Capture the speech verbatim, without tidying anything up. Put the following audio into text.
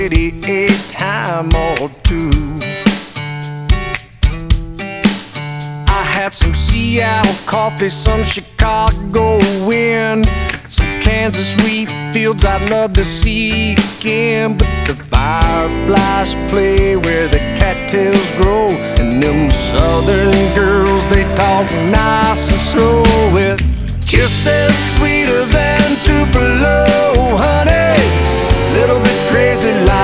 a time or two. I had some Seattle coffee, some Chicago wind, some Kansas wheat fields I'd love to see again. But the fireflies play where the cattails grow, and them southern girls, they talk nice and slow with kisses sweeter